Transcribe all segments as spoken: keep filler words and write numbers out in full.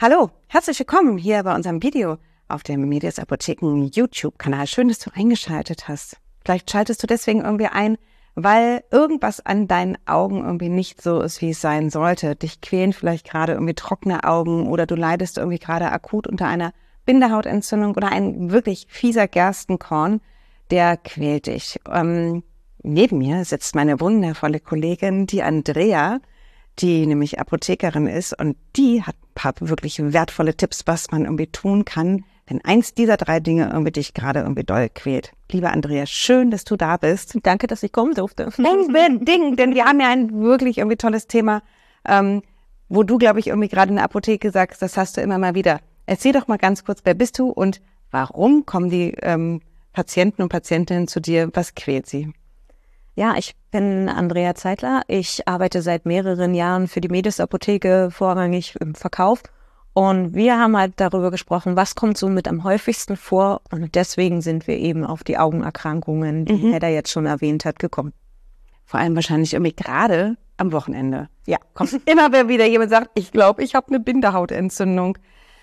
Hallo, herzlich willkommen hier bei unserem Video auf dem Medias Apotheken YouTube-Kanal. Schön, dass du eingeschaltet hast. Vielleicht schaltest du deswegen irgendwie ein, weil irgendwas an deinen Augen irgendwie nicht so ist, wie es sein sollte. Dich quälen vielleicht gerade irgendwie trockene Augen oder du leidest irgendwie gerade akut unter einer Bindehautentzündung oder ein wirklich fieser Gerstenkorn, der quält dich. Ähm, neben mir sitzt meine wundervolle Kollegin, die Andrea, die nämlich Apothekerin ist, und die hat ein paar wirklich wertvolle Tipps, was man irgendwie tun kann, wenn eins dieser drei Dinge irgendwie dich gerade irgendwie doll quält. Liebe Andrea, schön, dass du da bist. Danke, dass ich kommen durfte. Ding, ding, denn wir haben ja ein wirklich irgendwie tolles Thema, ähm, wo du, glaube ich, irgendwie gerade in der Apotheke sagst, das hast du immer mal wieder. Erzähl doch mal ganz kurz, wer bist du und warum kommen die ähm, Patienten und Patientinnen zu dir? Was quält sie? Ja, ich bin Andrea Zeitler. Ich arbeite seit mehreren Jahren für die Medias Apotheke, vorrangig im Verkauf. Und wir haben halt darüber gesprochen, was kommt so mit am häufigsten vor. Und deswegen sind wir eben auf die Augenerkrankungen, die mhm. Hedda jetzt schon erwähnt hat, gekommen. Vor allem wahrscheinlich irgendwie gerade am Wochenende. Ja, kommt immer, wenn wieder jemand sagt, ich glaube, ich habe eine Bindehautentzündung.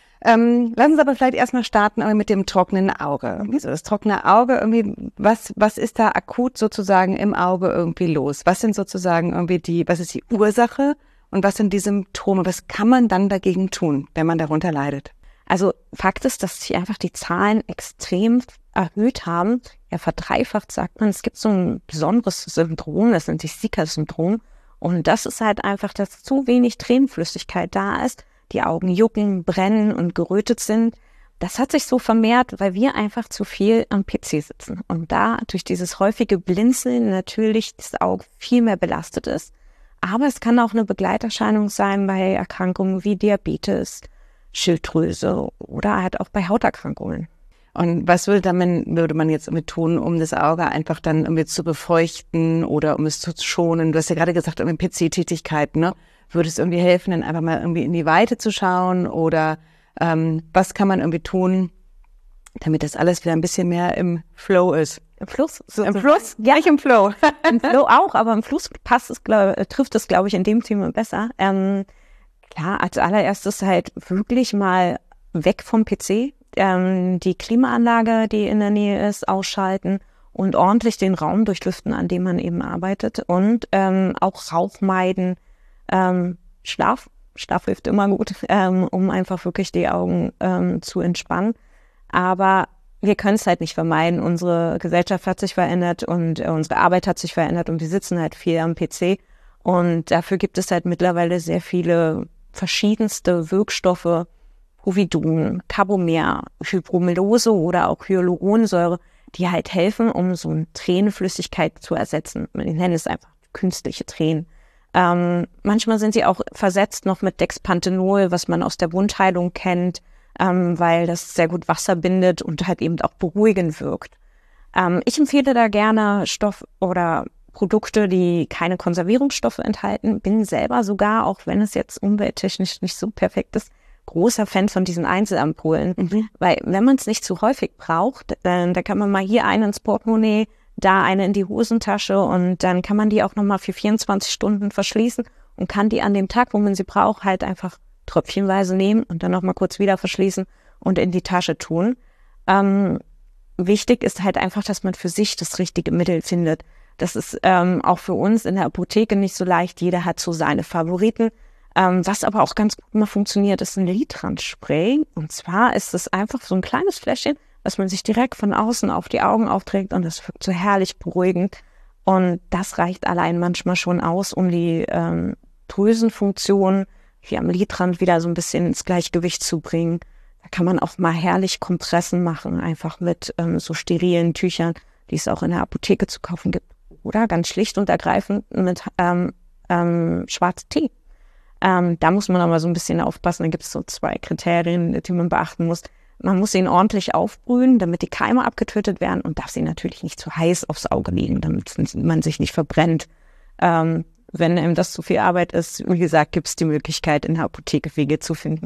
Ähm, lass uns aber vielleicht erstmal starten mit dem trockenen Auge. Wieso das trockene Auge irgendwie, was, was ist da akut sozusagen im Auge irgendwie los? Was sind sozusagen irgendwie die, was ist die Ursache und was sind die Symptome? Was kann man dann dagegen tun, wenn man darunter leidet? Also Fakt ist, dass sich einfach die Zahlen extrem erhöht haben. Ja, verdreifacht sagt man. Es gibt so ein besonderes Syndrom, das nennt sich Sika-Syndrom. Und das ist halt einfach, dass zu wenig Tränenflüssigkeit da ist. Die Augen jucken, brennen und gerötet sind. Das hat sich so vermehrt, weil wir einfach zu viel am P C sitzen. Und da durch dieses häufige Blinzeln natürlich das Auge viel mehr belastet ist. Aber es kann auch eine Begleiterscheinung sein bei Erkrankungen wie Diabetes, Schilddrüse oder halt auch bei Hauterkrankungen. Und was würde man, würde man jetzt damit tun, um das Auge einfach dann irgendwie zu befeuchten oder um es zu schonen? Du hast ja gerade gesagt, irgendwie P C-Tätigkeit, ne? Würde es irgendwie helfen, dann einfach mal irgendwie in die Weite zu schauen oder ähm, was kann man irgendwie tun, damit das alles wieder ein bisschen mehr im Flow ist? Im Fluss? So, Im Fluss? Ja, nicht im Flow. Im Flow auch, aber im Fluss passt es, glaub, trifft es, glaube ich, in dem Thema besser. Ähm, klar, als allererstes halt wirklich mal weg vom P C, ähm, die Klimaanlage, die in der Nähe ist, ausschalten und ordentlich den Raum durchlüften, an dem man eben arbeitet und ähm, auch Rauch meiden. Ähm, Schlaf, Schlaf hilft immer gut, ähm, um einfach wirklich die Augen ähm, zu entspannen. Aber wir können es halt nicht vermeiden. Unsere Gesellschaft hat sich verändert und äh, unsere Arbeit hat sich verändert und wir sitzen halt viel am P C. Und dafür gibt es halt mittlerweile sehr viele verschiedenste Wirkstoffe, Povidon, Carbomer, Hypromellose oder auch Hyaluronsäure, die halt helfen, um so eine Tränenflüssigkeit zu ersetzen. Ich nenne es einfach künstliche Tränen. Ähm, manchmal sind sie auch versetzt noch mit Dexpanthenol, was man aus der Wundheilung kennt, ähm, weil das sehr gut Wasser bindet und halt eben auch beruhigend wirkt. Ähm, ich empfehle da gerne Stoff oder Produkte, die keine Konservierungsstoffe enthalten. Bin selber sogar, auch wenn es jetzt umwelttechnisch nicht so perfekt ist, großer Fan von diesen Einzelampullen. Mhm. Weil wenn man es nicht zu häufig braucht, dann da kann man mal hier einen ins Portemonnaie, da eine in die Hosentasche und dann kann man die auch nochmal für vierundzwanzig Stunden verschließen und kann die an dem Tag, wo man sie braucht, halt einfach tröpfchenweise nehmen und dann nochmal kurz wieder verschließen und in die Tasche tun. Ähm, wichtig ist halt einfach, dass man für sich das richtige Mittel findet. Das ist ähm, auch für uns in der Apotheke nicht so leicht. Jeder hat so seine Favoriten. Ähm, was aber auch ganz gut mal funktioniert, ist ein Litrand-Spray. Und zwar ist es einfach so ein kleines Fläschchen, was man sich direkt von außen auf die Augen aufträgt und das wirkt so herrlich beruhigend. Und das reicht allein manchmal schon aus, um die ähm, Drüsenfunktion wie am Lidrand wieder so ein bisschen ins Gleichgewicht zu bringen. Da kann man auch mal herrlich Kompressen machen, einfach mit ähm, so sterilen Tüchern, die es auch in der Apotheke zu kaufen gibt. Oder ganz schlicht und ergreifend mit ähm, ähm, Schwarztee. Ähm, da muss man aber so ein bisschen aufpassen. Da gibt es so zwei Kriterien, die man beachten muss. Man muss ihn ordentlich aufbrühen, damit die Keime abgetötet werden und darf sie natürlich nicht zu heiß aufs Auge legen, damit man sich nicht verbrennt. Ähm, wenn einem das zu viel Arbeit ist, wie gesagt, gibt es die Möglichkeit, in der Apotheke Wege zu finden.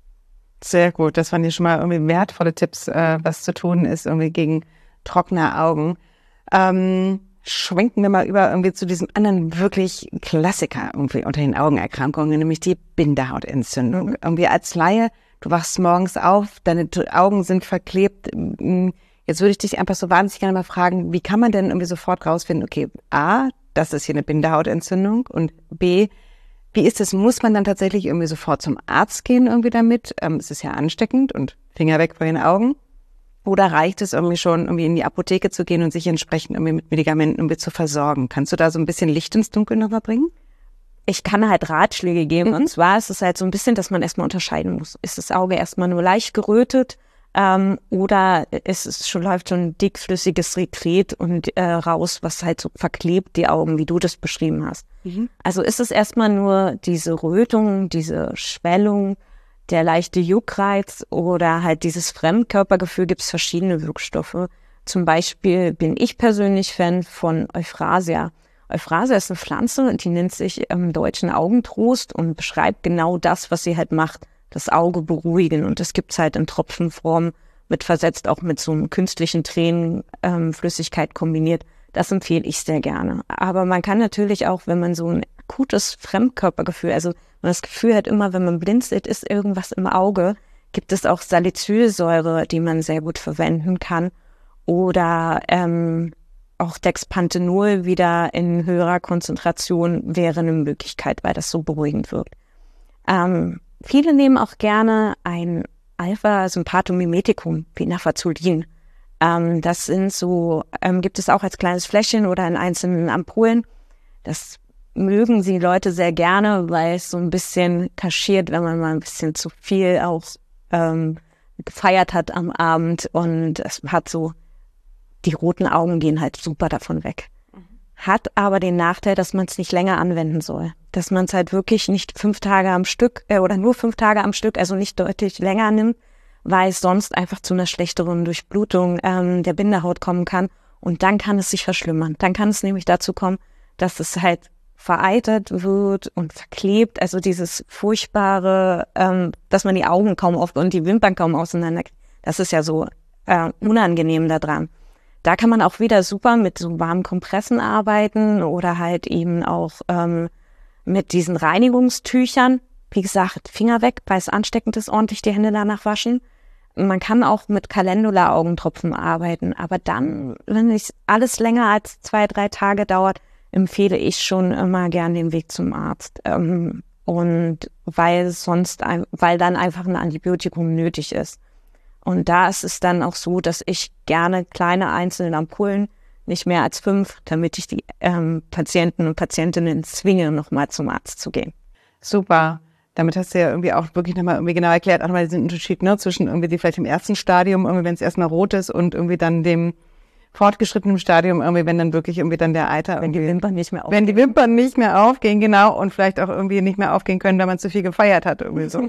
Sehr gut, das waren ja schon mal irgendwie wertvolle Tipps, äh, was zu tun ist irgendwie gegen trockene Augen. Ähm, schwenken wir mal über irgendwie zu diesem anderen wirklich Klassiker irgendwie unter den Augenerkrankungen, nämlich die Bindehautentzündung. Mhm. Irgendwie als Laie, du wachst morgens auf, deine Augen sind verklebt. Jetzt würde ich dich einfach so wahnsinnig gerne mal fragen, wie kann man denn irgendwie sofort rausfinden, okay, A, das ist hier eine Bindehautentzündung und B, wie ist es, muss man dann tatsächlich irgendwie sofort zum Arzt gehen irgendwie damit? Ähm, es ist ja ansteckend und Finger weg von den Augen. Oder reicht es irgendwie schon, irgendwie in die Apotheke zu gehen und sich entsprechend irgendwie mit Medikamenten irgendwie zu versorgen? Kannst du da so ein bisschen Licht ins Dunkel nochmal bringen? Ich kann halt Ratschläge geben. Mhm. Und zwar ist es halt so ein bisschen, dass man erstmal unterscheiden muss. Ist das Auge erstmal nur leicht gerötet ähm, oder ist es schon, läuft schon dickflüssiges Sekret und äh, raus, was halt so verklebt die Augen, wie du das beschrieben hast. Mhm. Also ist es erstmal nur diese Rötung, diese Schwellung, der leichte Juckreiz oder halt dieses Fremdkörpergefühl, gibt es verschiedene Wirkstoffe. Zum Beispiel bin ich persönlich Fan von Euphrasia. Euphrasia ist eine Pflanze und die nennt sich im Deutschen Augentrost und beschreibt genau das, was sie halt macht, das Auge beruhigen. Und das gibt's halt in Tropfenform, mit versetzt auch mit so einem künstlichen Tränenflüssigkeit ähm, kombiniert. Das empfehle ich sehr gerne. Aber man kann natürlich auch, wenn man so ein akutes Fremdkörpergefühl, also man das Gefühl hat immer, wenn man blinzelt, ist irgendwas im Auge, gibt es auch Salicylsäure, die man sehr gut verwenden kann. Oder ähm, auch Dexpanthenol wieder in höherer Konzentration wäre eine Möglichkeit, weil das so beruhigend wirkt. Ähm, viele nehmen auch gerne ein Alpha-Sympathomimetikum wie Nafazolin. Ähm, das sind so, ähm, gibt es auch als kleines Fläschchen oder in einzelnen Ampullen. Das mögen sie Leute sehr gerne, weil es so ein bisschen kaschiert, wenn man mal ein bisschen zu viel auch ähm, gefeiert hat am Abend und es hat so, die roten Augen gehen halt super davon weg. Mhm. Hat aber den Nachteil, dass man es nicht länger anwenden soll. Dass man es halt wirklich nicht fünf Tage am Stück äh, oder nur fünf Tage am Stück, also nicht deutlich länger nimmt, weil es sonst einfach zu einer schlechteren Durchblutung ähm, der Bindehaut kommen kann und dann kann es sich verschlimmern. Dann kann es nämlich dazu kommen, dass es halt vereitert wird und verklebt, also dieses furchtbare, ähm, dass man die Augen kaum auf und die Wimpern kaum auseinander kriegt. Das ist ja so äh, unangenehm da dran. Da kann man auch wieder super mit so warmen Kompressen arbeiten oder halt eben auch ähm, mit diesen Reinigungstüchern. Wie gesagt, Finger weg, weil es ansteckend ist, ordentlich die Hände danach waschen. Man kann auch mit Calendula-Augentropfen arbeiten, aber dann, wenn es alles länger als zwei, drei Tage dauert, empfehle ich schon immer gern den Weg zum Arzt. Ähm, und weil sonst, ein, weil dann einfach ein Antibiotikum nötig ist. Und da ist es dann auch so, dass ich gerne kleine einzelne Ampullen, nicht mehr als fünf, damit ich die ähm, Patienten und Patientinnen zwinge, nochmal zum Arzt zu gehen. Super. Damit hast du ja irgendwie auch wirklich nochmal irgendwie genau erklärt, auch nochmal diesen Unterschied, ne, zwischen irgendwie die vielleicht im ersten Stadium, irgendwie wenn es erstmal rot ist und irgendwie dann dem fortgeschrittenen Stadium, irgendwie wenn dann wirklich irgendwie dann der Eiter wenn die Wimpern nicht mehr aufgehen. Wenn die Wimpern nicht mehr aufgehen, genau, und vielleicht auch irgendwie nicht mehr aufgehen können, weil man zu viel gefeiert hat, irgendwie so.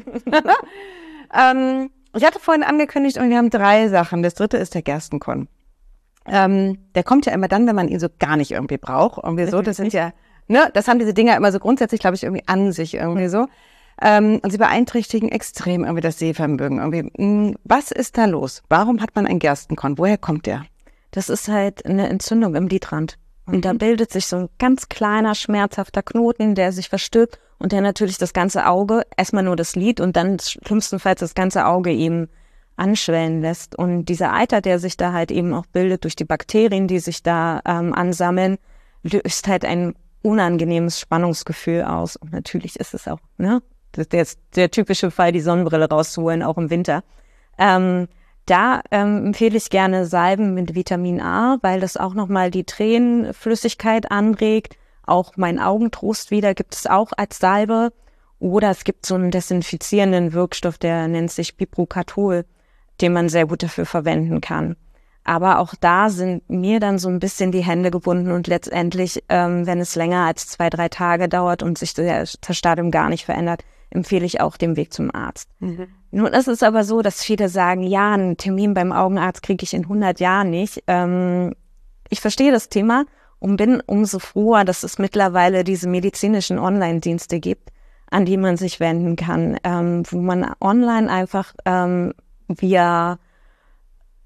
ähm, ich hatte vorhin angekündigt, und wir haben drei Sachen. Das dritte ist der Gerstenkorn. Ähm, der kommt ja immer dann, wenn man ihn so gar nicht irgendwie braucht. Irgendwie so, das sind ja, ne, das haben diese Dinger immer so grundsätzlich, glaube ich, irgendwie an sich irgendwie so. Ähm, und sie beeinträchtigen extrem irgendwie das Sehvermögen. Irgendwie, was ist da los? Warum hat man einen Gerstenkorn? Woher kommt der? Das ist halt eine Entzündung im Lidrand. Und mhm. da bildet sich so ein ganz kleiner, schmerzhafter Knoten, der sich verstirbt und der natürlich das ganze Auge, erstmal nur das Lid und dann schlimmstenfalls das ganze Auge eben anschwellen lässt. Und dieser Eiter, der sich da halt eben auch bildet durch die Bakterien, die sich da ähm, ansammeln, löst halt ein unangenehmes Spannungsgefühl aus. Und natürlich ist es auch, ne, der, der typische Fall, die Sonnenbrille rauszuholen, auch im Winter. Ähm, Da ähm, empfehle ich gerne Salben mit Vitamin A, weil das auch nochmal die Tränenflüssigkeit anregt. Auch mein Augentrost wieder gibt es auch als Salbe. Oder es gibt so einen desinfizierenden Wirkstoff, der nennt sich Biprocathol, den man sehr gut dafür verwenden kann. Aber auch da sind mir dann so ein bisschen die Hände gebunden und letztendlich, ähm, wenn es länger als zwei, drei Tage dauert und sich das Stadium gar nicht verändert, empfehle ich auch den Weg zum Arzt. Mhm. Nun ist es aber so, dass viele sagen, ja, einen Termin beim Augenarzt kriege ich in hundert Jahren nicht. Ähm, ich verstehe das Thema und bin umso froher, dass es mittlerweile diese medizinischen Online-Dienste gibt, an die man sich wenden kann, ähm, wo man online einfach ähm, via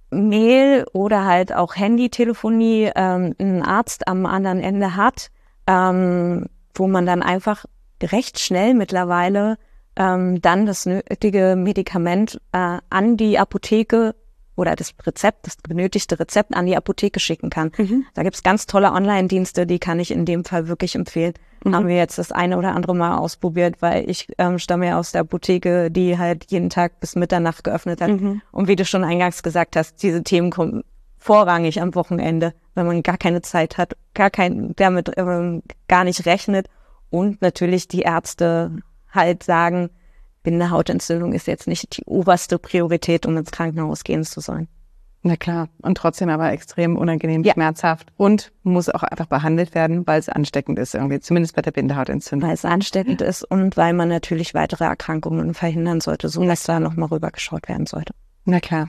Mail oder halt auch Handytelefonie ähm, ein Arzt am anderen Ende hat, ähm, wo man dann einfach recht schnell mittlerweile ähm, dann das nötige Medikament äh, an die Apotheke oder das Rezept, das benötigte Rezept an die Apotheke schicken kann. Mhm. Da gibt's ganz tolle Online-Dienste, die kann ich in dem Fall wirklich empfehlen. Mhm. Haben wir jetzt das eine oder andere Mal ausprobiert, weil ich ähm, stamme ja aus der Apotheke, die halt jeden Tag bis Mitternacht geöffnet hat. Mhm. Und wie du schon eingangs gesagt hast, diese Themen kommen vorrangig am Wochenende, wenn man gar keine Zeit hat, gar kein, damit ähm, gar nicht rechnet und natürlich die Ärzte halt sagen, Bindehautentzündung ist jetzt nicht die oberste Priorität, um ins Krankenhaus gehen zu sollen. Na klar, und trotzdem aber extrem unangenehm, ja. schmerzhaft und muss auch einfach behandelt werden, weil es ansteckend ist irgendwie, zumindest bei der Bindehautentzündung. Weil es ansteckend ist und weil man natürlich weitere Erkrankungen verhindern sollte, so dass da nochmal rübergeschaut werden sollte. Na klar.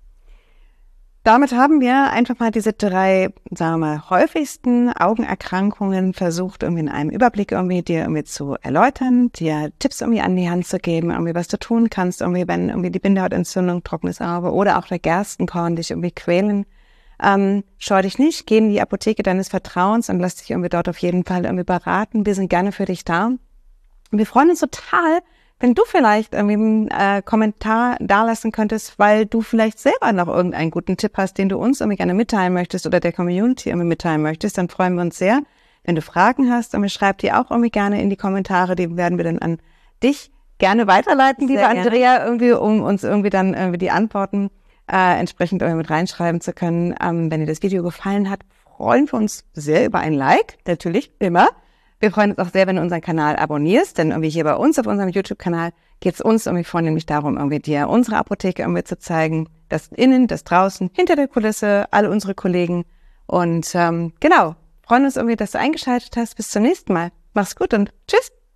Damit haben wir einfach mal diese drei, sagen wir mal, häufigsten Augenerkrankungen versucht, irgendwie in einem Überblick irgendwie dir irgendwie zu erläutern, dir Tipps irgendwie an die Hand zu geben, irgendwie was du tun kannst, irgendwie wenn irgendwie die Bindehautentzündung, trockenes Auge oder auch der Gerstenkorn dich irgendwie quälen. Ähm, scheu dich nicht, geh in die Apotheke deines Vertrauens und lass dich irgendwie dort auf jeden Fall irgendwie beraten. Wir sind gerne für dich da. Und wir freuen uns total, wenn du vielleicht irgendwie einen äh, Kommentar dalassen könntest, weil du vielleicht selber noch irgendeinen guten Tipp hast, den du uns irgendwie gerne mitteilen möchtest oder der Community irgendwie mitteilen möchtest, dann freuen wir uns sehr. Wenn du Fragen hast, dann schreib die auch irgendwie gerne in die Kommentare, die werden wir dann an dich gerne weiterleiten, liebe Andrea, irgendwie, um uns irgendwie dann irgendwie die Antworten äh, entsprechend irgendwie mit reinschreiben zu können. Ähm, wenn dir das Video gefallen hat, freuen wir uns sehr über ein Like, natürlich, immer. Wir freuen uns auch sehr, wenn du unseren Kanal abonnierst, denn irgendwie hier bei uns auf unserem YouTube-Kanal geht es uns irgendwie vornehmlich darum, irgendwie dir unsere Apotheke irgendwie zu zeigen, das innen, das draußen, hinter der Kulisse, alle unsere Kollegen. Und ähm, genau, freuen uns irgendwie, dass du eingeschaltet hast. Bis zum nächsten Mal. Mach's gut und tschüss.